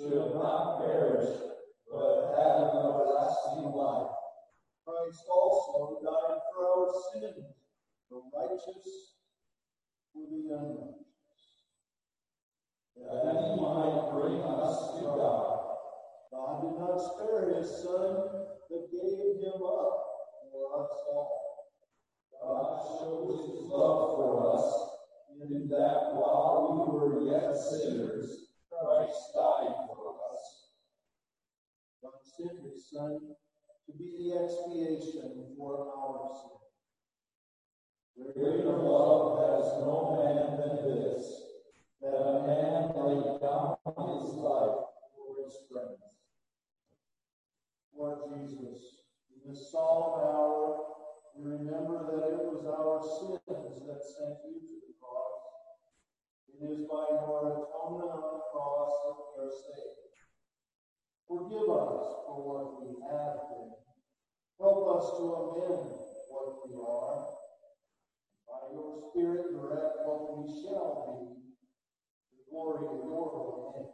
should not perish, but have everlasting life. Christ also died for our sins, the righteous for the unrighteous, that he might bring us to God. God did not spare his Son, but gave him up for us all. God shows his love for us in that while we were yet sinners, Christ died for us. God sent his Son to be the expiation for our sin. Greater love has no man than this, that a man lay down his life for his friends. Lord Jesus, in this solemn hour, we remember that it was our sins that sent you to the cross. It is by your atonement on the cross that we are saved. Forgive us for what we have been. Help us to amend what we are. By your Spirit, direct what we shall be, to the glory of your holy name.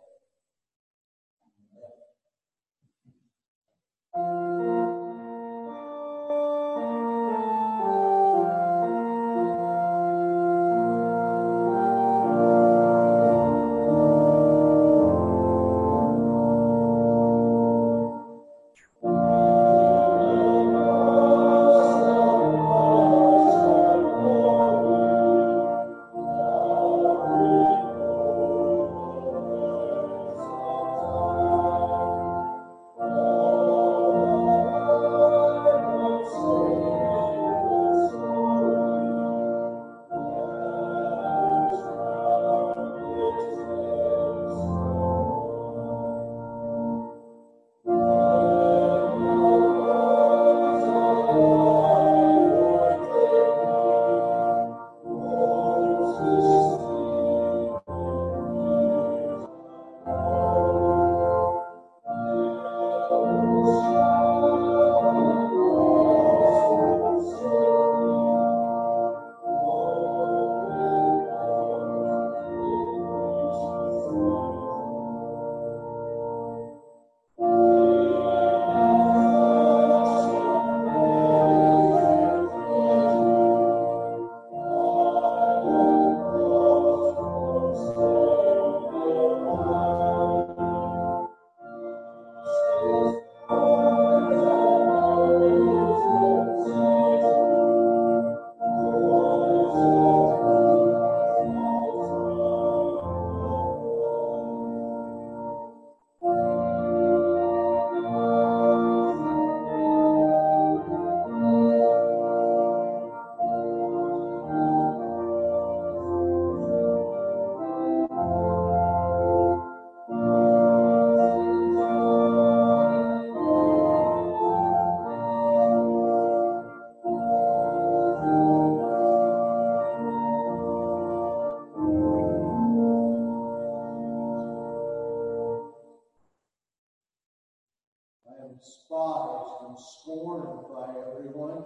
Despised and scorned by everyone.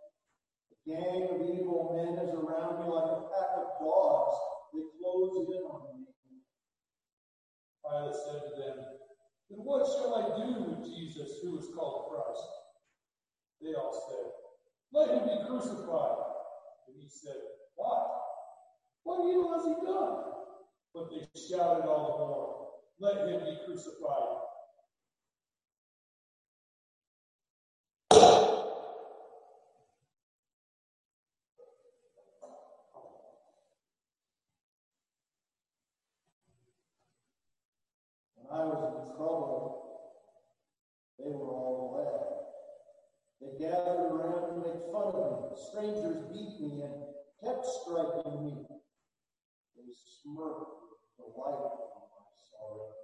A gang of evil men is around me like a pack of dogs. They close in on me. Pilate said to them, "Then what shall I do with Jesus, who is called Christ?" They all said, "Let him be crucified." And he said, "Why? What evil has he done?" But they shouted all the more, "Let him be crucified." When I was in trouble, they were all glad. They gathered around to make fun of me. Strangers beat me and kept striking me. They smirked with delight on my sorrow.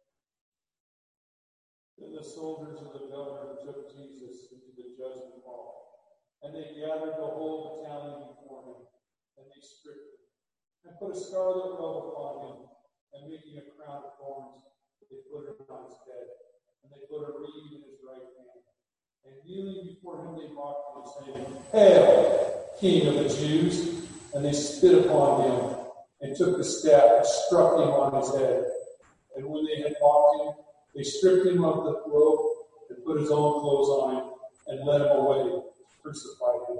Then the soldiers of the governor took Jesus into the judgment hall, and they gathered the whole battalion before him, and they stripped him, and put a scarlet robe upon him, and making a crown of thorns, they put it on his head, and they put a reed in his right hand. And kneeling before him, they mocked him, saying, "Hail, King of the Jews!" And they spit upon him, and took the staff and struck him on his head. And when they had mocked him, they stripped him of the robe and put his own clothes on him and led him away to crucify him.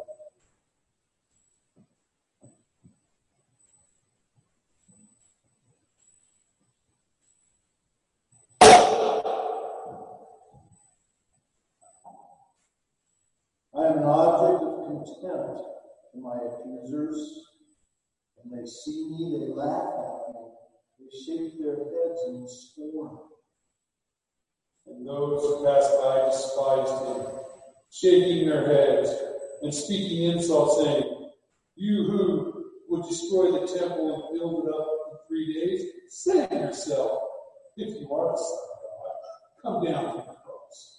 I am an object of contempt to my accusers. When they see me, they laugh at me. They shake their heads in scorn. And those who passed by despised him, shaking their heads and speaking insults, saying, "You who would destroy the temple and build it up in 3 days, save yourself. If you are the Son of God, come down from the cross."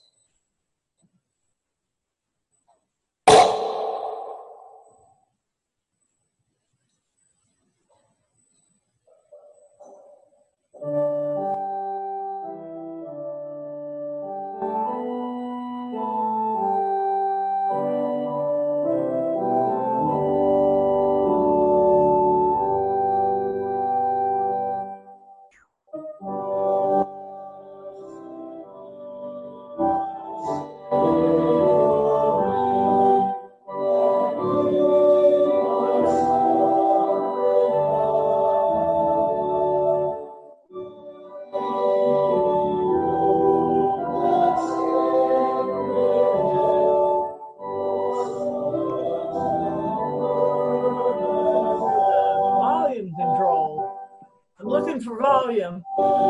Volume control. I'm looking for volume.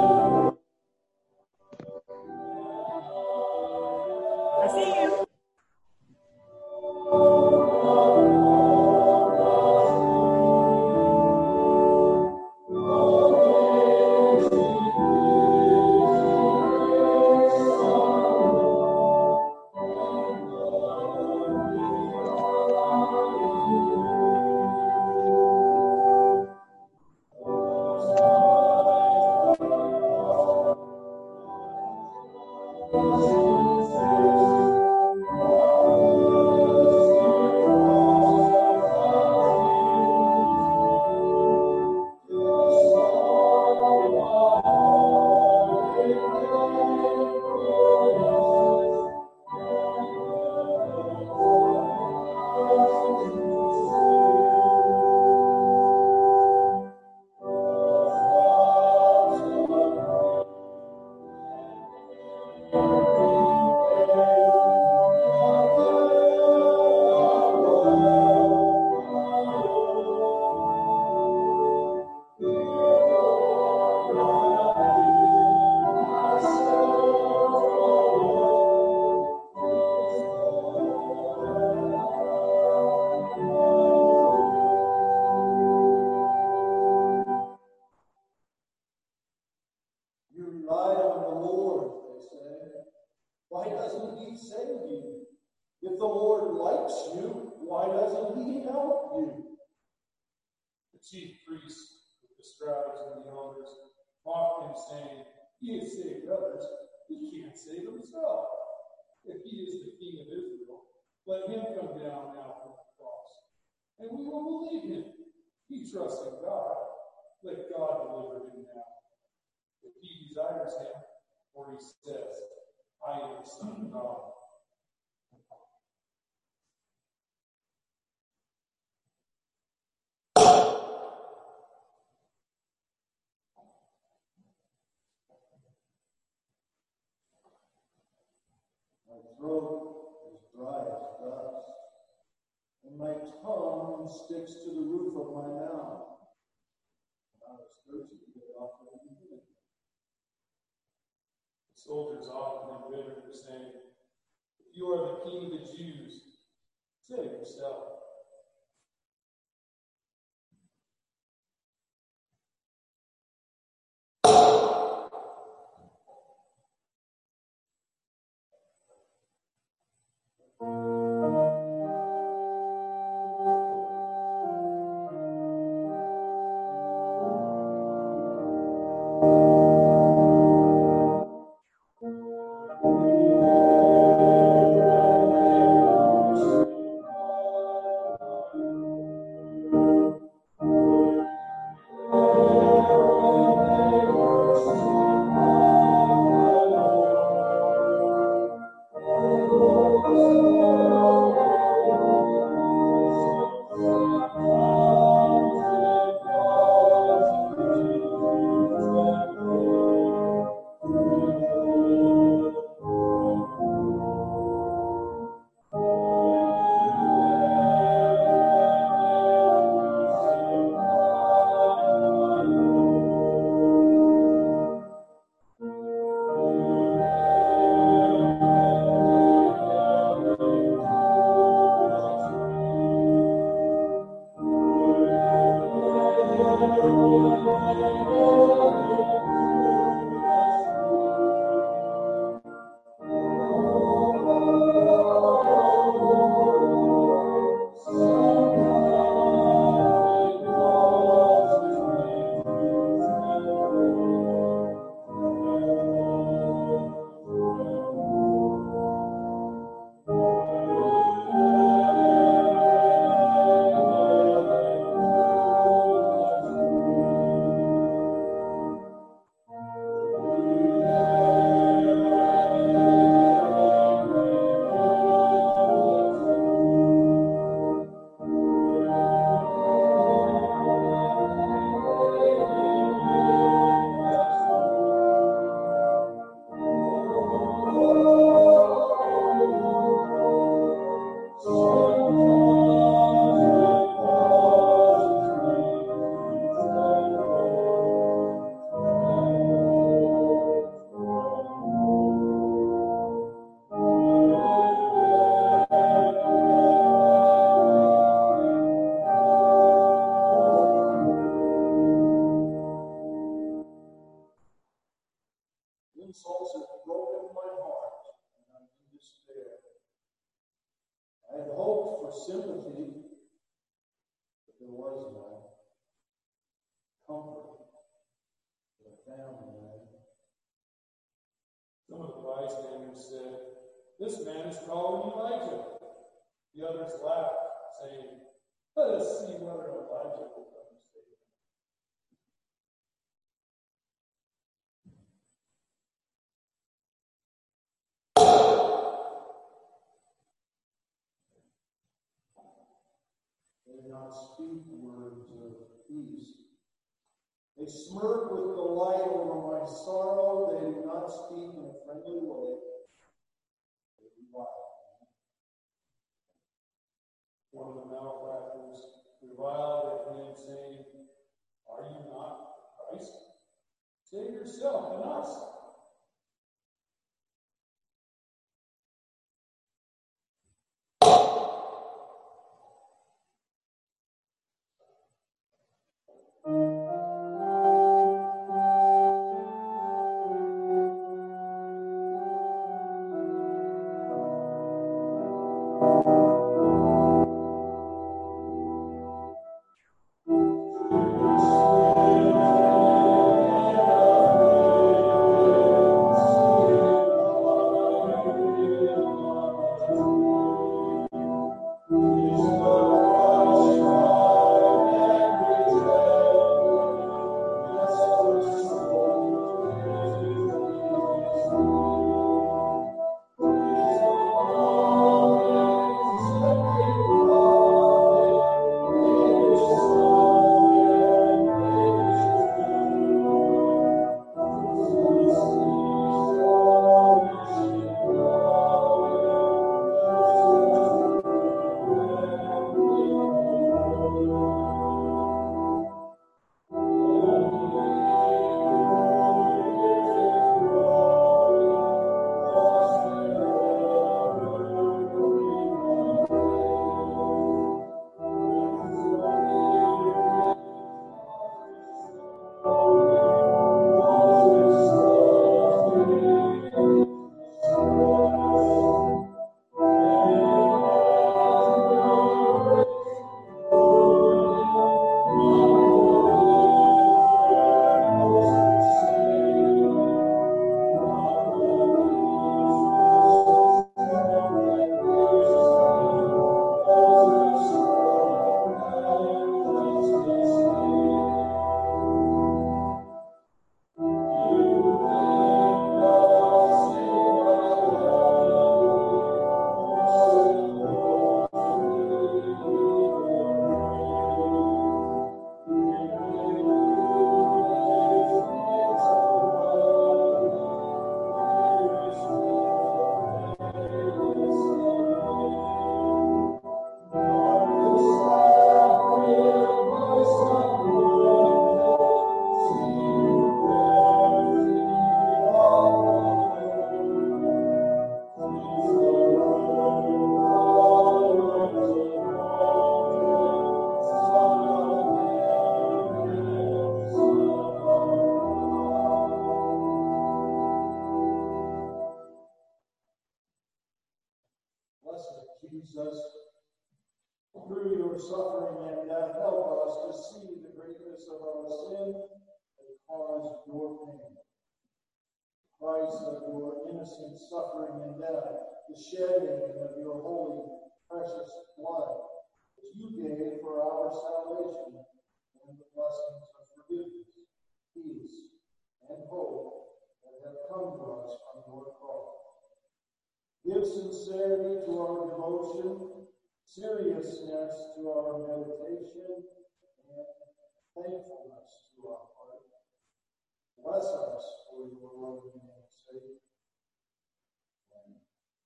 I see you. You rely on the Lord, they say. Why doesn't he save you? If the Lord likes you, why doesn't he help you? The chief priests, with the scribes and the elders, mocked him, saying, "He has saved others. He can't save himself. If he is the King of Israel, let him come down now from the cross, and we will believe him. He trusts in God. Let God deliver him now. If he desires him, or he says, 'I am the Son of God.'" My throat is dry as dust, and my tongue sticks to the roof of my mouth. I was thirsty to get off the meeting. The soldiers offered him vinegar, saying, "If you are the King of the Jews, save yourself." insults have broken my heart, and I'm in despair. I had hoped for sympathy, but there was none. Comfort, but I found none. Some of the bystanders said, "This man is calling Elijah." The others laughed, saying, "Let us see whether Elijah will come and save him." They did not speak words of peace. They smirk with delight over my sorrow. They do not speak in a friendly way. They revile me. One of the malefactors reviled at him, saying, "Are you not Christ? Save yourself and us." Jesus, through your suffering and death, help us to see the greatness of our sin that caused your pain. Christ, of your innocent suffering and death, the shedding of your holy, precious blood, which you gave for our salvation, and the blessings of forgiveness, peace, and hope that have come to us from your cross. Give sincerity to our devotion, seriousness to our meditation, and thankfulness to our heart. Bless us for your loving name's sake. Amen.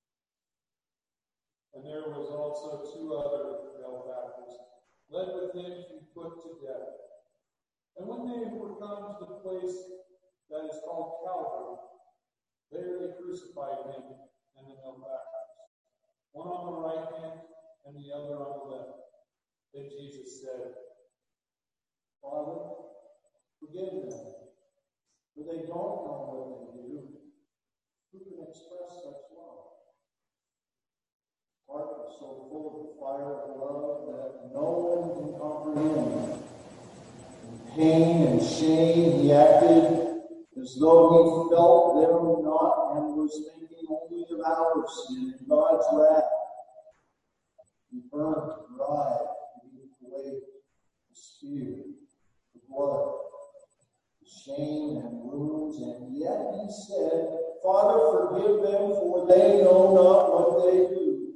And there was also 2 other malefactors, led with him to be put to death. And when they were come to the place that is called Calvary, there they crucified him and the malefactors, one on the right hand and the other on the left. Then Jesus said, Father, forgive them, for they don't know what they do. fire of love that no one can comprehend. In pain and shame, he acted as though he felt them not and was thinking only of our sin and God's wrath. He burned, dried, beneath the weight, the spear, the blood, the shame and wounds, and yet he said, Father, forgive them, for they know not what they do.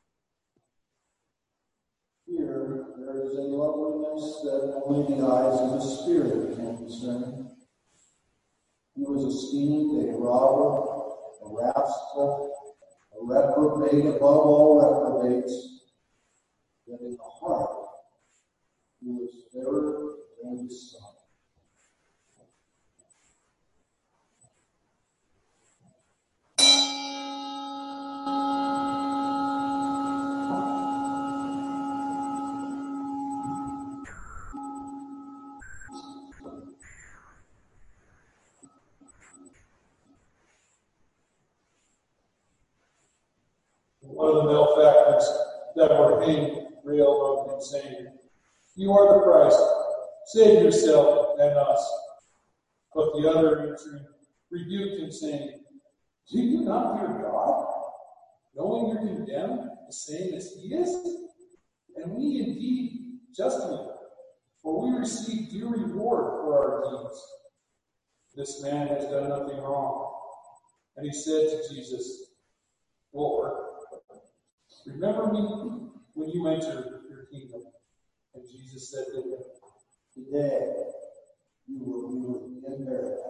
Here, there is a loveliness that only the eyes of the Spirit can discern. He was esteemed a robber, a rascal, a reprobate above all reprobates, yet in the heart he was fairer than the sun. One of the malefactors that were hanged railed on him, saying, You are the Christ, save yourself and us. But the other answering rebuked him, saying, Do you not fear God, knowing you're condemned the same as he is? And we indeed justly, for we receive due reward for our deeds. This man has done nothing wrong. And he said to Jesus, Lord, remember me when you enter your kingdom. And Jesus said to him, Today you will be with me in paradise.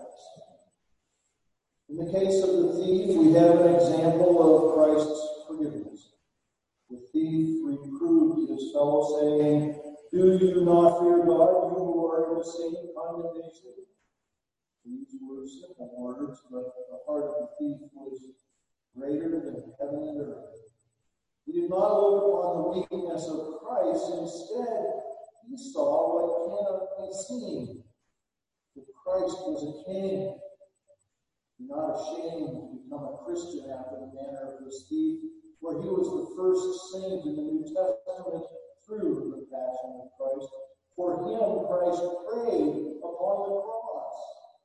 In the case of the thief, we have an example of Christ's forgiveness. The thief reproved his fellow, saying, Do you not fear God, you who are in the same condemnation? These were simple words, but the heart of the thief was greater than heaven and earth. He did not look upon the weakness of Christ. Instead, he saw what cannot be seen. That Christ was a king. You're not ashamed to become a Christian after the manner of this thief, where he was the first saint in the New Testament through the passion of Christ. For him, Christ prayed upon the cross.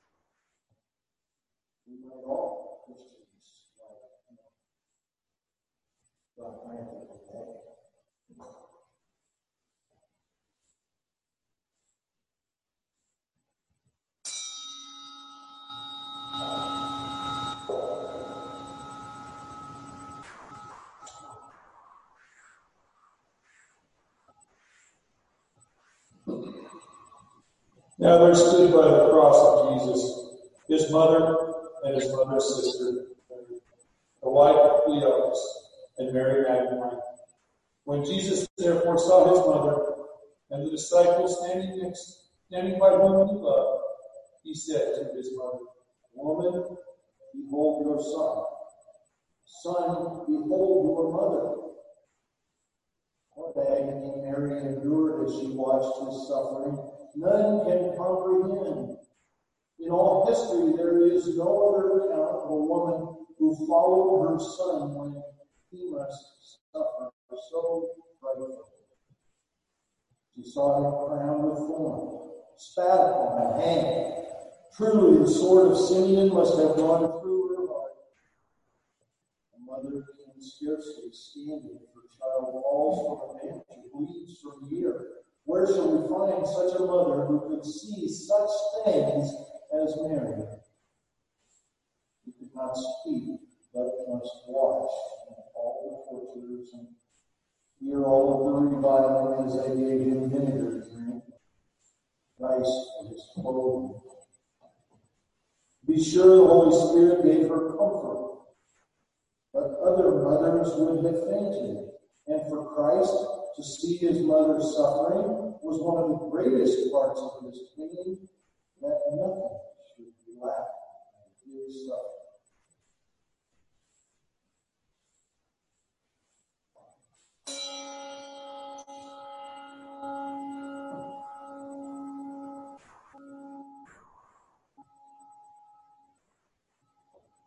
We might all Christians like him. God grant it today. Now there stood by the cross of Jesus his mother and his mother's sister, the wife of Cleopas, and Mary Magdalene. When Jesus therefore saw his mother and the disciples standing by whom he loved, he said to his mother, Woman, behold your son. Son, behold your mother. What agony Mary endured as she watched his suffering, none can comprehend. In all history, there is no other account of a woman who followed her son when he must suffer so frightfully. She saw him crowned with thorns, spat upon, and hanged. Truly, the sword of Simeon must have gone through her heart. A mother can scarcely stand it if her child falls from a bench and bleeds from the ear. Where shall we find such a mother who could see such things as Mary? He could not speak, but must watch all the torturers and hear all of the reviling as they gave him vinegar to drink, rice for his clothing. Be sure the Holy Spirit gave her comfort, but other mothers would have fainted. And for Christ to see his mother suffering was one of the greatest parts of his pain, that nothing should be lacking in his suffering.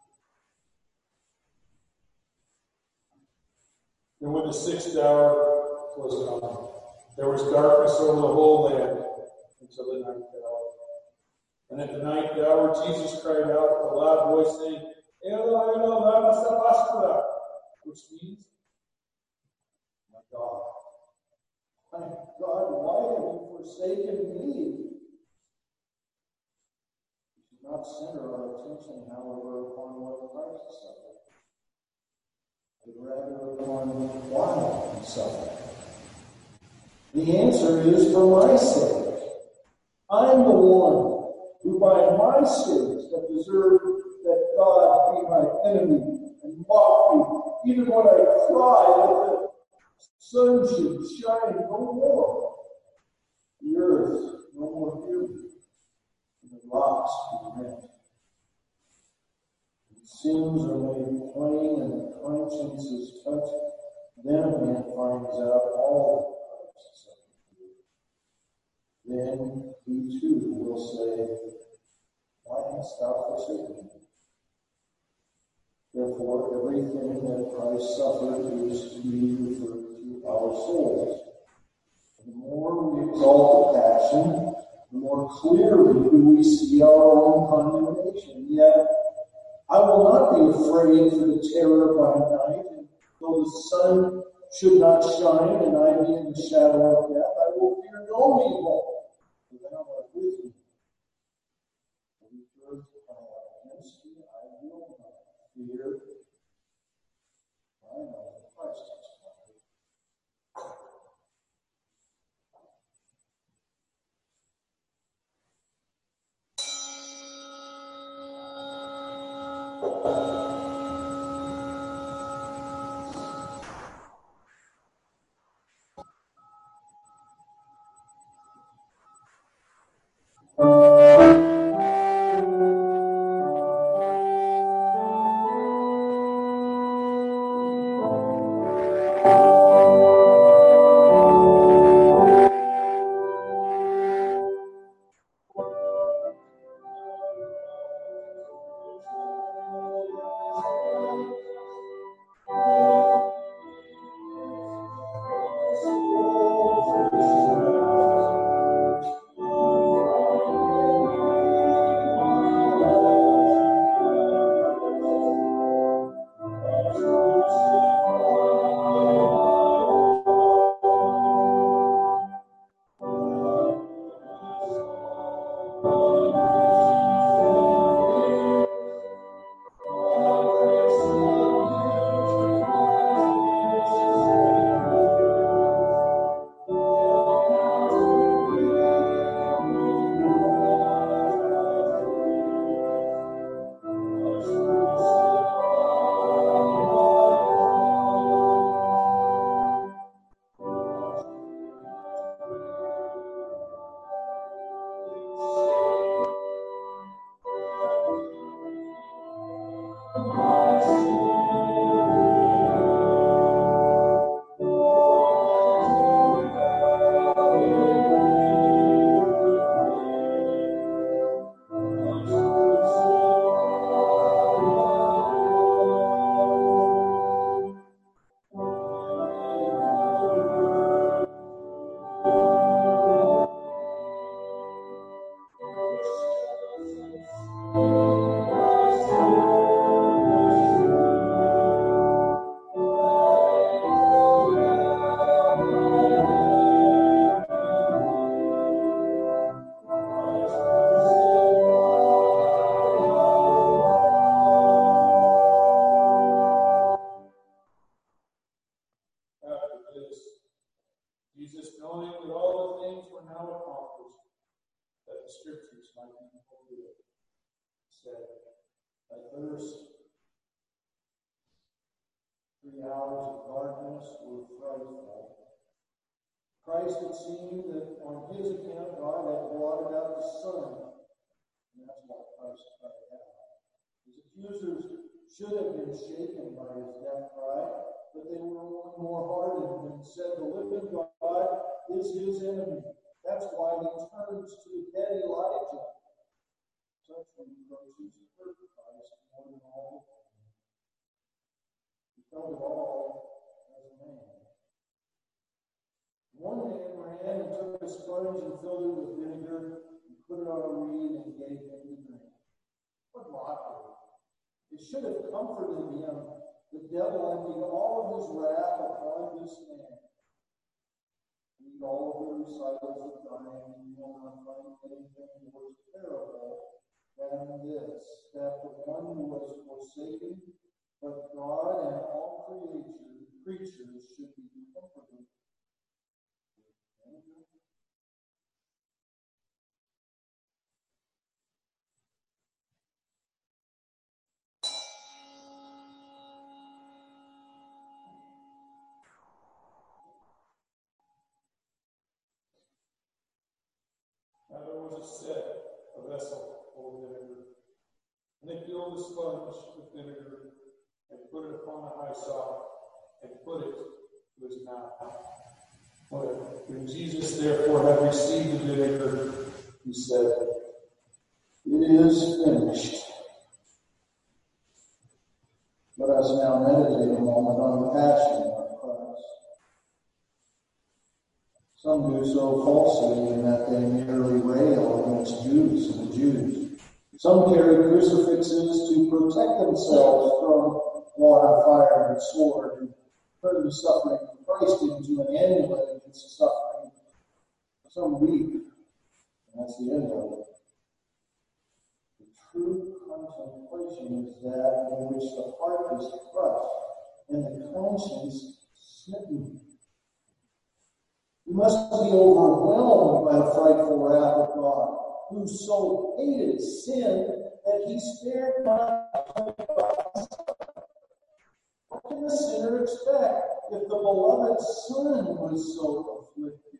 And when the 6th hour was coming. There was darkness over the whole land until the ninth hour. And at the ninth hour, Jesus cried out with a loud voice, saying, Eloi, Eloi, lama sabachthani, which means, my God, why have you forsaken me? We should not center our attention, however, upon what Christ suffered, but rather upon why he suffered. The answer is for my sake. I'm the one who by my sins have deserved that God be my enemy and mock me, even when I cry that the sun should shine no more, the earth no more beauty, and the rocks be rent. The sins are made plain and the conscience is touched, then a man finds out all Christ's suffering. Then he too will say, why hast thou forsaken me? Therefore, everything that Christ suffered is to be referred to our souls. The more we exalt the passion, the more clearly do we see our own condemnation. Yet, I will not be afraid for the terror by night, and though the sun should not shine and I be in the shadow of death, I will fear no evil, for thou art with me. The earth I am against thee, I will not fear. I know that Christ is coming. Jesus, knowing that all the things were now accomplished, that the scriptures might be fulfilled, said, I thirst. 3 hours of darkness were frightful. Christ had seen that on his account God had blotted out the sun. And that's why Christ cried out. His accusers should have been shaken by his death cry, but they were more hardened and said, the living God is his enemy. That's why he turns to the dead Elijah. Such reproaches hurt Christ more than all of them. He felt it all as a man. sponge and filled it with vinegar and put it on a reed and gave him to drink. What mockery! It should have comforted him. The devil emptied all of his wrath upon this man. Read all of the recitals of dying, and you will not find anything more terrible than this, that the one who was forsaken, but God and all creatures should be comforted. Now there was a vessel full of vinegar, and they filled the sponge with vinegar and put it upon a hyssop and put it to his mouth. When Jesus therefore had received the vinegar, he said, "It is finished." Let us now meditate a moment on the passion of Christ. Some do so falsely in that they merely rail against Jews and the Jews. Some carry crucifixes to protect themselves from water, fire, and sword, and turn the suffering of Christ into an amulet against suffering. Some weep, and that's the end of it. The true contemplation is that in which the heart is crushed and the conscience smitten. You must be overwhelmed by the frightful wrath of God, who so hated sin that he spared not. What can the sinner expect if the beloved Son was so afflicted?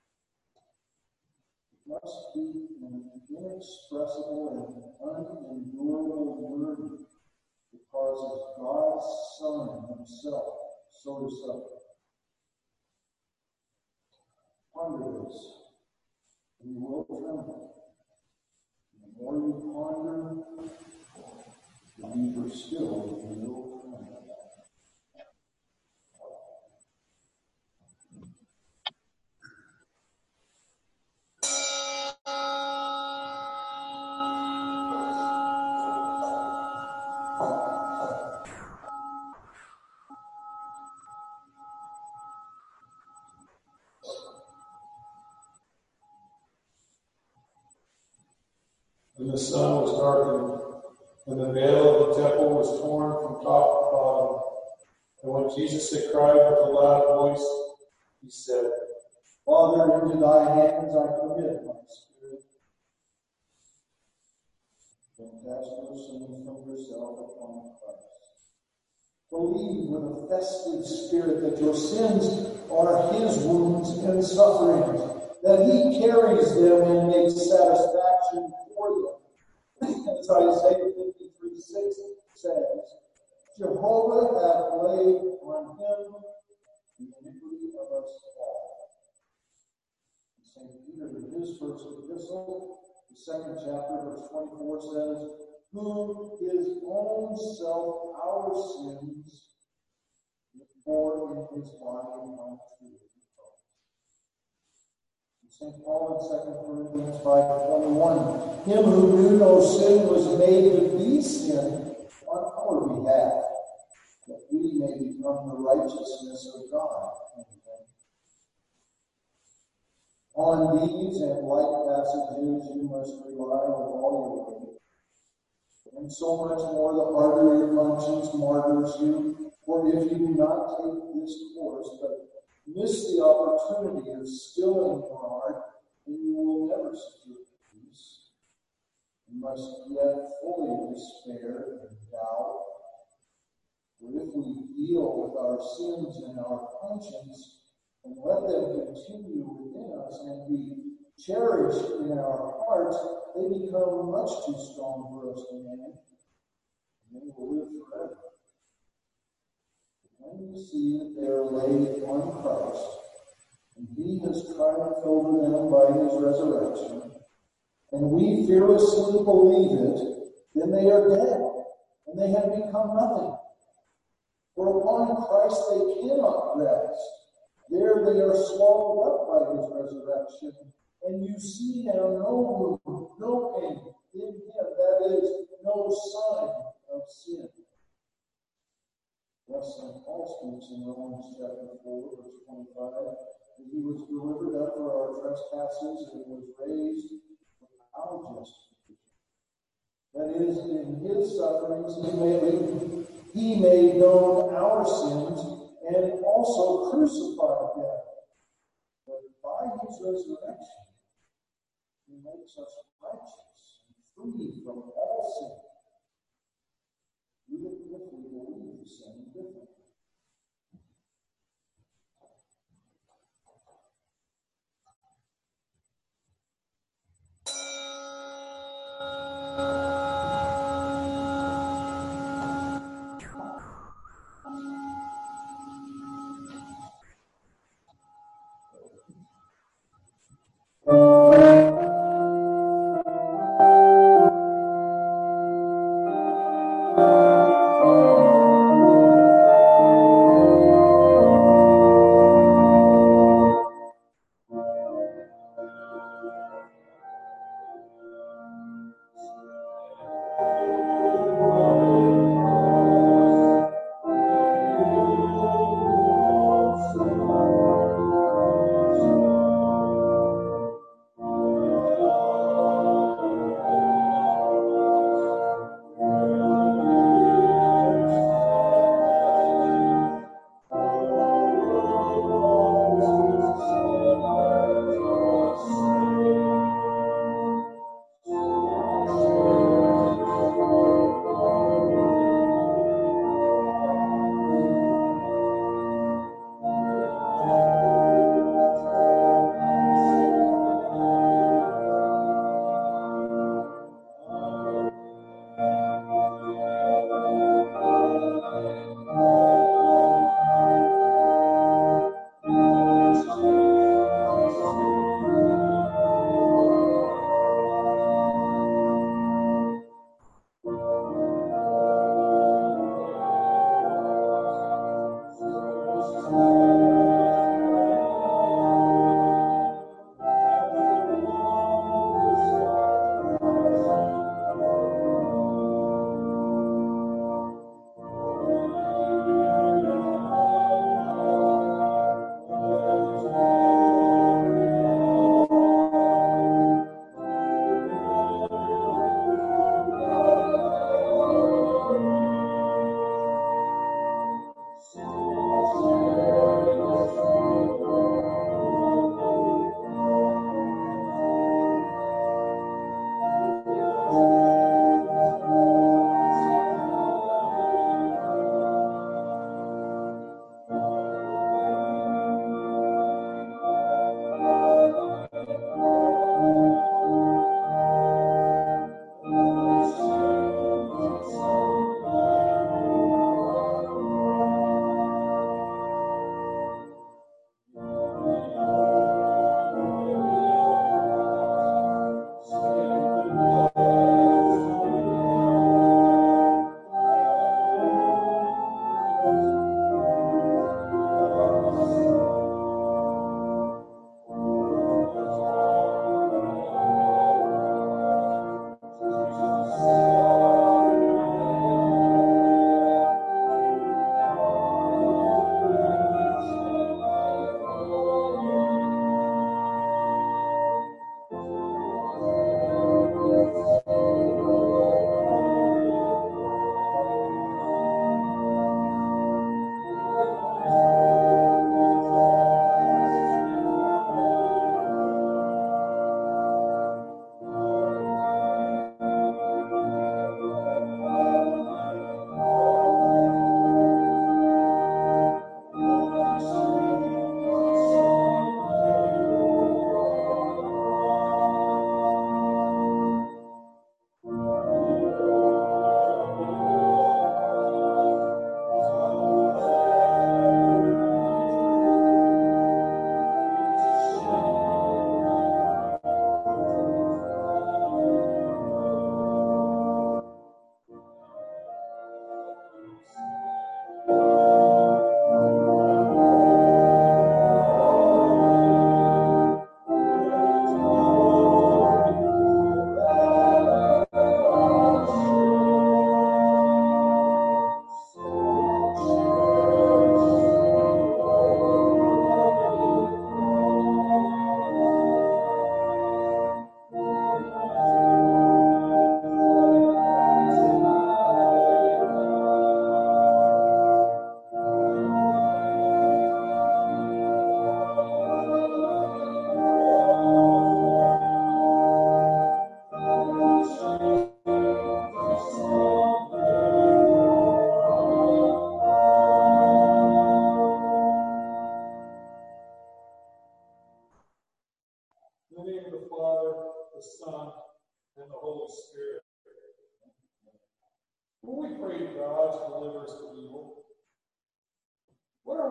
It must be an inexpressible and unendurable burden that causes God's Son himself so to suffer. Ponder this, and you will tremble. The more you ponder, the deeper still you will tremble. When the sun was darkening, when the veil of the temple was torn from top to bottom, and when Jesus had cried with a loud voice, he said, Father, into thy hands I commit my spirit. Then cast no sin from yourself upon Christ. Believe with a festive spirit that your sins are his wounds and sufferings, that he carries them and makes satisfaction for them. As Isaiah 53:6 says, Jehovah hath laid on him the iniquity of us all. St. Peter, in his first epistle, the second chapter, verse 24 says, who his own self, our sins, bore in his body on the tree. St. Paul in 2 Corinthians 5:21, him who knew no sin was made to be sin on our behalf, that we may become the righteousness of God. On these and like passages you must rely with all your weight. And so much more the harder your conscience martyrs you, for if you do not take this course, but miss the opportunity of stilling your heart, then you will never secure peace. You must yet fully despair and doubt. For if we deal with our sins and our conscience, and let them continue within us and be cherished in our hearts, they become much too strong for us to manage, and they will live forever. When you see that they are laid on Christ, and he has triumphed over them by his resurrection, and we fearlessly believe it, then they are dead, and they have become nothing. For upon Christ they cannot rest, There they are swallowed up by his resurrection, and you see now no room, no pain in him, that is, no sign of sin. Thus St. Paul speaks in Romans chapter 4, verse 25, that he was delivered up for our trespasses and was raised for our justification. That is, in his sufferings he made known our sins and also crucified them. But by his resurrection, he makes us righteous and free from all sin. Even if we believe the same differently.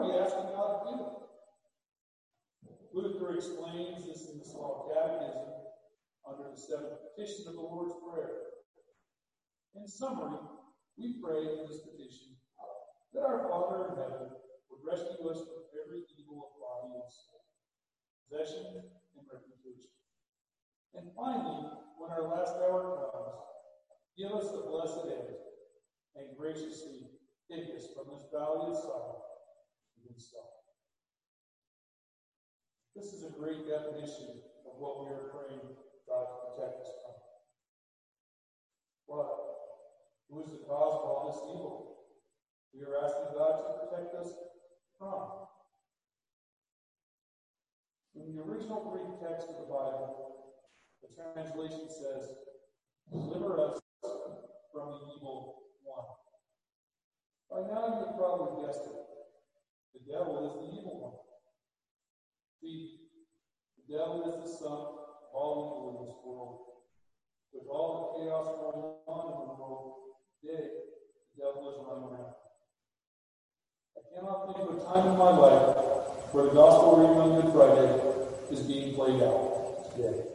are we asking God to do? Luther explains this in the Small Catechism under the seventh petition of the Lord's Prayer. In summary, we pray in this petition that our Father in heaven would rescue us from every evil of body and soul, possession and reputation. And finally, when our last hour comes, give us the blessed end and graciously take us from this valley of sorrow to his self. This is a great definition of what we are praying God to protect us from. What? Who is the cause of all this evil? We are asking God to protect us from. In the original Greek text of the Bible, the translation says, deliver us from the evil one. By now you have probably guessed it. The devil is the evil one. See, the devil is the son of all evil in this world. With all the chaos going on in the world today, the devil is running around. I cannot think of a time in my life where the gospel reading on Good Friday is being played out today.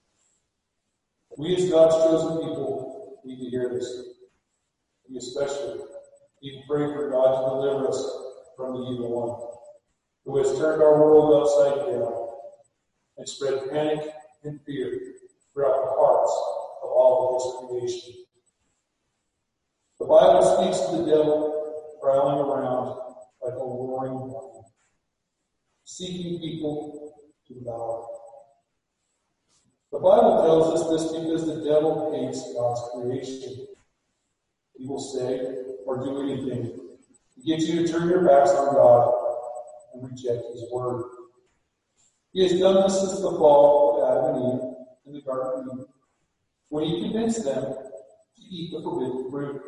We as God's chosen people need to hear this. We especially need to pray for God to deliver us from the evil one, who has turned our world upside down and spread panic and fear throughout the hearts of all of his creation. The Bible speaks of the devil prowling around like a roaring lion, seeking people to devour. The Bible tells us this because the devil hates God's creation. He will say or do anything to get you to turn your backs on God and reject his word. He has done this since the fall of Adam and Eve in the Garden of Eden, when he convinced them to eat the forbidden fruit.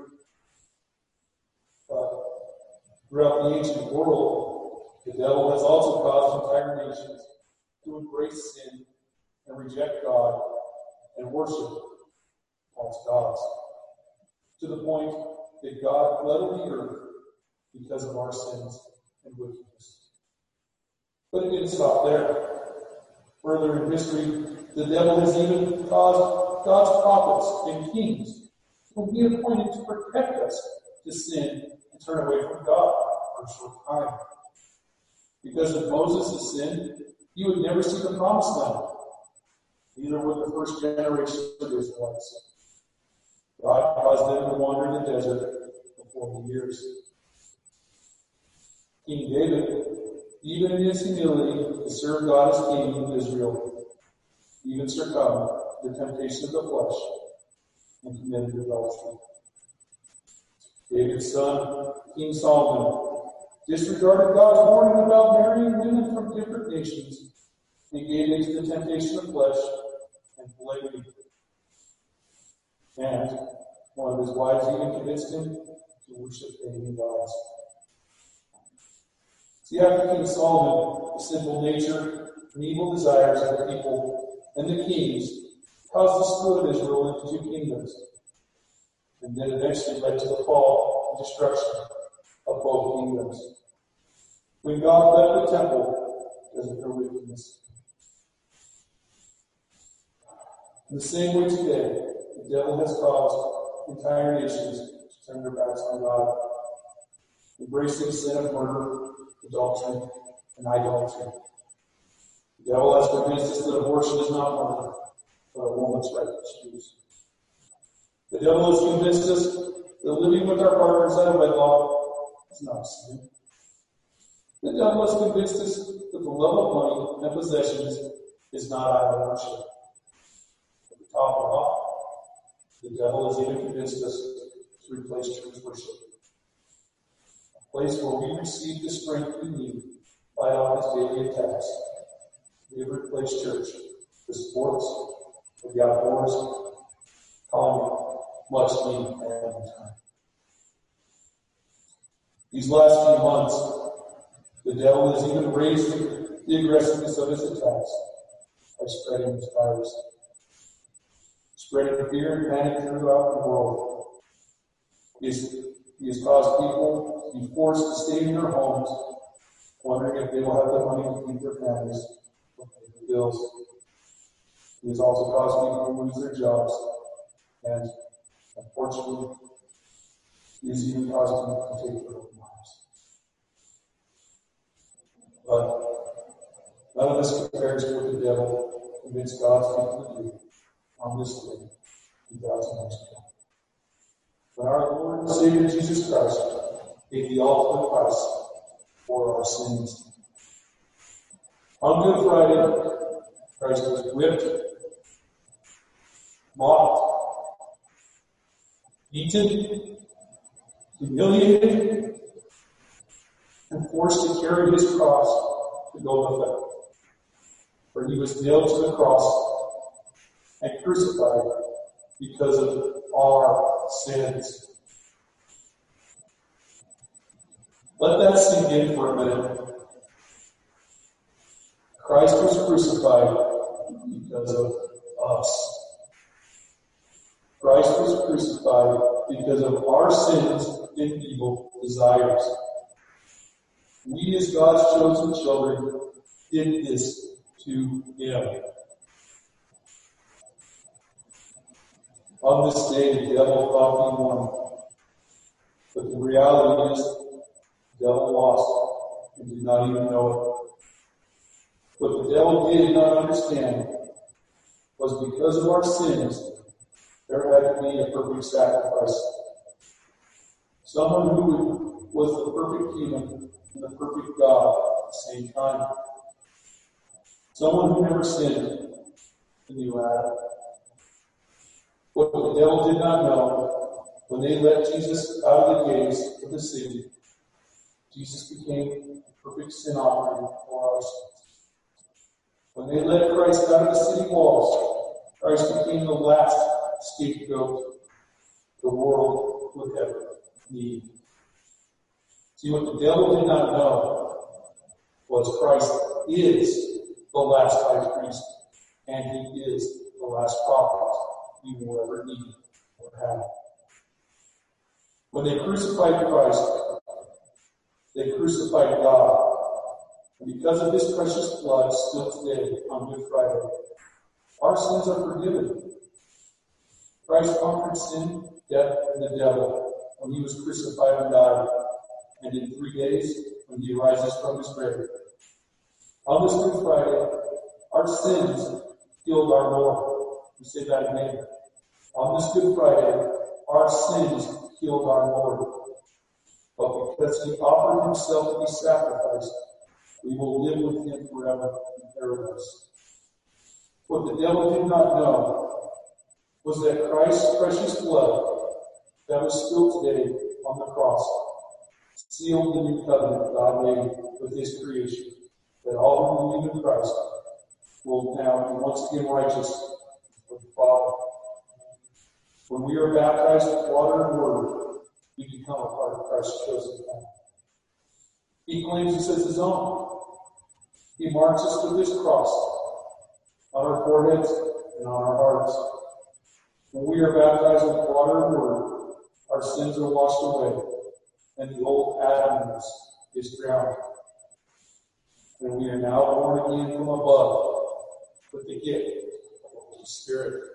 But throughout the ancient world, the devil has also caused entire nations to embrace sin and reject God and worship false gods, to the point that God flooded the earth because of our sins and wickedness. But it didn't stop there. Further in history, the devil has even caused God's prophets and kings, whom he appointed to protect us, to sin and turn away from God for a short time. Because of Moses' sin, he would never see the promised land. Neither would the first generation of Israelites. God caused them to wander in the desert for 40 years. King David, even in his humility to serve God as king of Israel, even succumbed to the temptation of the flesh and committed adultery. David's son, King Solomon, disregarded God's warning about marrying women from different nations and gave into the temptation of flesh and polygamy. And one of his wives even convinced him to worship pagan gods. See, after King Solomon, the sinful nature and evil desires of the people and the kings caused the split of Israel into two kingdoms, and then eventually led to the fall and destruction of both kingdoms. When God left the temple because of their wickedness. In the same way today, the devil has caused entire nations to turn their backs on God, embracing sin of murder, adultery, and idolatry. The devil has convinced us that abortion is not murder, but a woman's right to choose. The devil has convinced us that living with our partners out of wedlock is not sin. The devil has convinced us that the love of money and possessions is not idol worship. At the top of all, the devil has even convinced us to replace church worship, a place where we receive the strength we need to fight off his daily attacks. We have replaced church with sports, with the outdoors, calling it much needed family time. These last few months, the devil has even raised the aggressiveness of his attacks by spreading this virus, spreading fear and panic throughout the world. He has caused people to be forced to stay in their homes wondering if they will have the money to feed their families or pay their bills. He has also caused people to lose their jobs, and unfortunately, he has even caused people to take their own lives. But none of this compares to what the devil convinced God's people to do on this day 2,000 years ago. When our Lord and Savior Jesus Christ paid the ultimate price for our sins. On Good Friday, Christ was whipped, mocked, beaten, humiliated, and forced to carry his cross to Golgotha, where he was nailed to the cross and crucified because of our sins. Let that sink in for a minute. Christ was crucified because of us. Christ was crucified because of our sins and evil desires. We, as God's chosen children, did this to him. On this day, the devil thought he won. But the reality is, the devil lost and did not even know it. What the devil did not understand was because of our sins, there had to be a perfect sacrifice. Someone who was the perfect human and the perfect God at the same time. Someone who never sinned, the new Adam. What the devil did not know, when they let Jesus out of the gates of the city, Jesus became the perfect sin offering for our sins. When they let Christ out of the city walls, Christ became the last scapegoat the world would ever need. See, what the devil did not know was Christ is the last high priest, and he is the last prophet we will ever need or have. When they crucified Christ, they crucified God. And because of his precious blood still today on Good Friday, our sins are forgiven. Christ conquered sin, death, and the devil when he was crucified and died. And in 3 days, when he rises from his grave. On this Good Friday, our sins killed our Lord. We say that again. On this Good Friday, our sins killed our Lord. But because he offered himself to be sacrificed, we will live with him forever in paradise. What the devil did not know was that Christ's precious blood that was spilled today on the cross sealed the new covenant God made with his creation, that all who believe in Christ will now be once again righteous with the Father. When we are baptized with water and word, we become a part of Christ's chosen family. He claims us as his own. He marks us with his cross on our foreheads and on our hearts. When we are baptized with water and word, our sins are washed away, and the old Adam is drowned. And we are now born again from above with the gift of the Holy Spirit.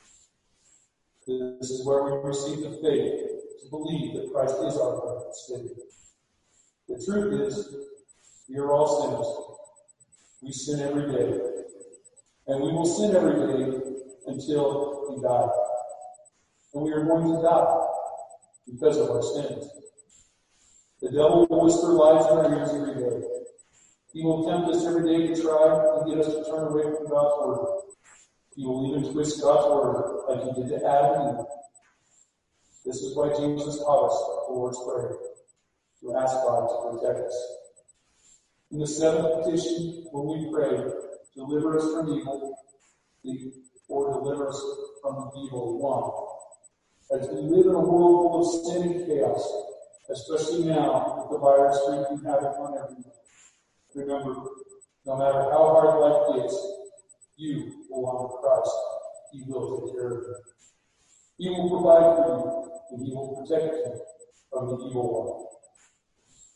This is where we receive the faith to believe that Christ is our Lord and Savior. The truth is, we are all sinners. We sin every day. And we will sin every day until we die. And we are going to die because of our sins. The devil will whisper lies in our ears every day. He will tempt us every day to try and get us to turn away from God's word. He will even twist God's word like he did to Adam and Eve. This is why Jesus taught us the Lord's Prayer, to ask God to protect us. In the seventh petition, when we pray, deliver us from evil, or deliver us from the evil one. As we live in a world full of sin and chaos, especially now with the virus wreaking havoc on everyone, remember, no matter how hard life gets, you will honor Christ. He will take care of you. He will provide for you, and he will protect you from the evil one.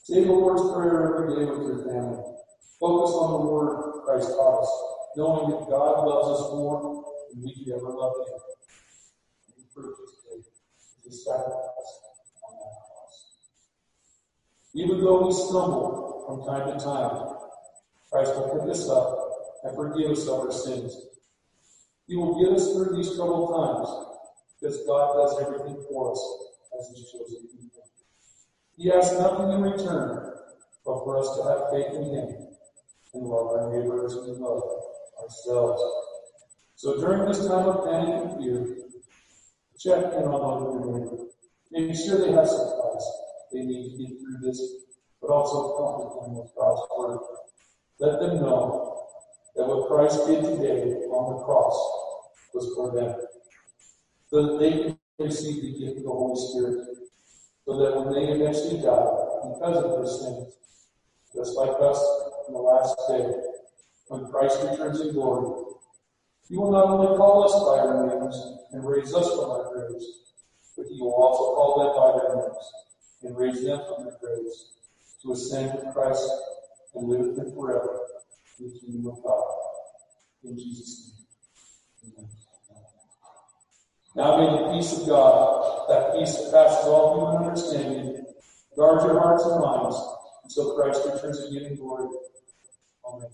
Say the Lord's Prayer every day with your family. Focus on the word Christ taught us, knowing that God loves us more than we could ever love him. And he proved it today with his sacrifice on that cross. Even though we stumble from time to time, Christ will pick us up and forgive us of our sins. He will get us through these troubled times because God does everything for us as his chosen people. He asks nothing in return but for us to have faith in him and love our neighbors and love ourselves. So during this time of panic and fear, check in on your neighbor. Make sure they have supplies they need to get through this, but also comfort them with God's word. Let them know that what Christ did today on the cross was for them, so that they can receive the gift of the Holy Spirit, so that when they eventually die because of their sins, just like us in the last day, when Christ returns in glory, he will not only call us by our names and raise us from our graves, but he will also call them by their names and raise them from their graves to ascend with Christ and live with him forever in the kingdom of God. In Jesus' name. Amen. Now may the peace of God, that peace that passes all human understanding, guard your hearts and minds until Christ returns again in glory. Amen.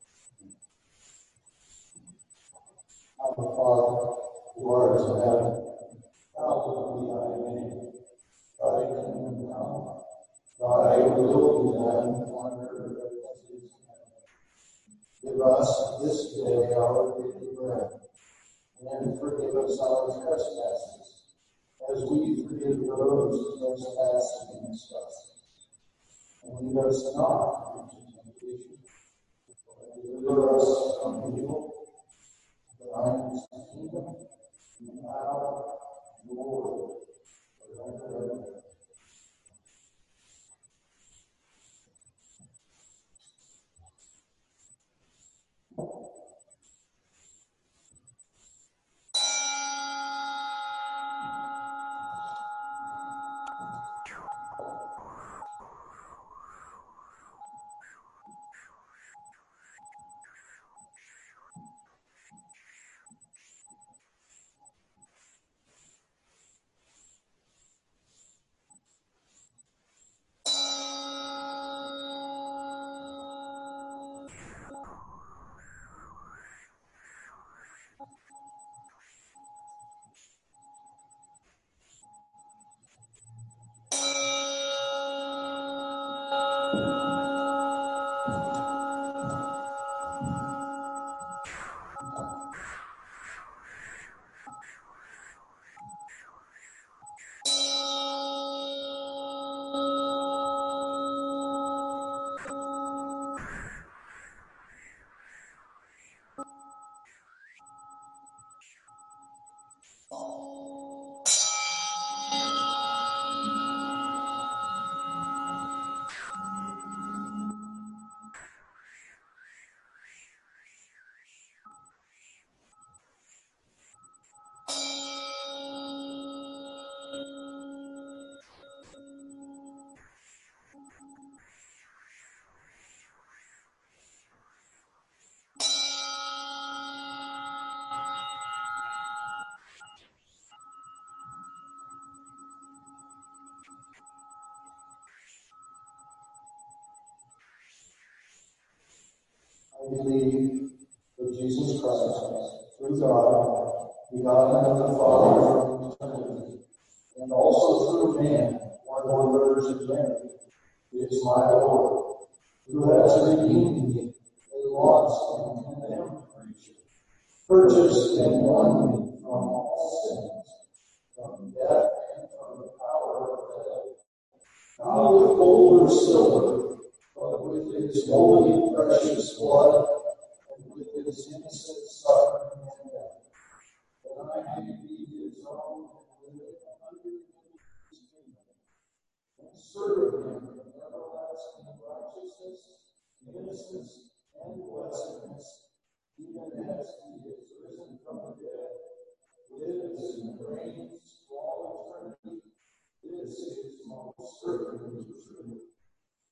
Our Father, who art in heaven, hallowed be thy name. Thy kingdom come, thy will be done on earth as it is in heaven. Give us this day our daily bread, and forgive us our trespasses, as we forgive those who trespass against us. And lead us not into temptation, but deliver us from evil. Thine is the kingdom, and the power, and the glory, forever and ever. I believe that Jesus Christ, through God, begotten of the Father from eternity, and also through man, born of the Virgin Mary, is my Lord, who has redeemed me, a lost and condemned creature, purchased and won me from all sins, from death and from the power of hell, not with gold or silver, but with his holy, precious blood, and with his innocent suffering and death, that I may be his own and live under his kingdom, and serve him in everlasting righteousness, innocence, and blessedness, even as he is risen from the dead, lives and reigns for all eternity. This is most certainly true.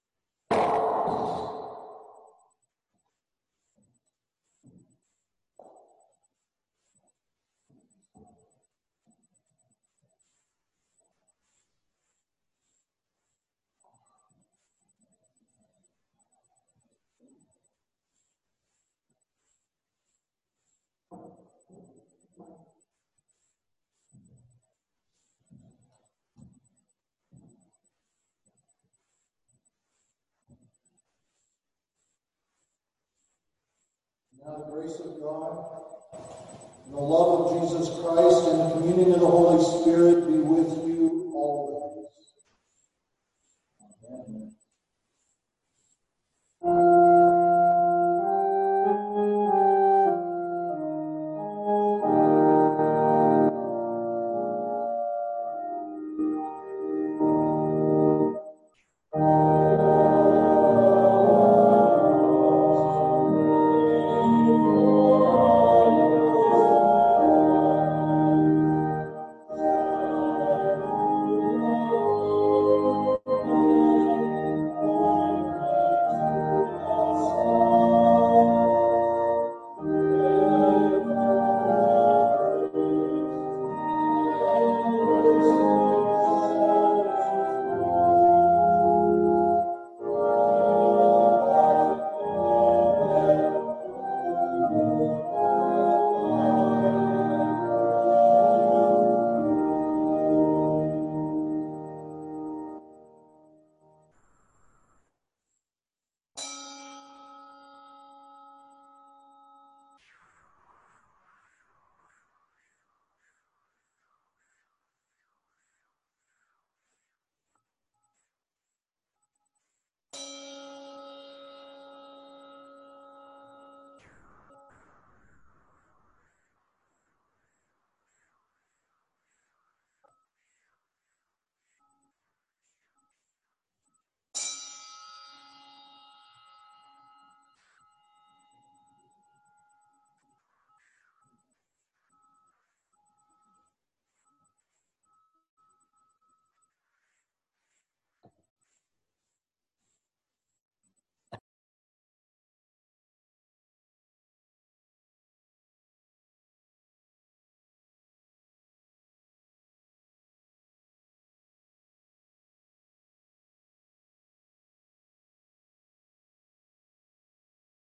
Now the grace of God, and the love of Jesus Christ, and the communion of the Holy Spirit be with you always. Amen.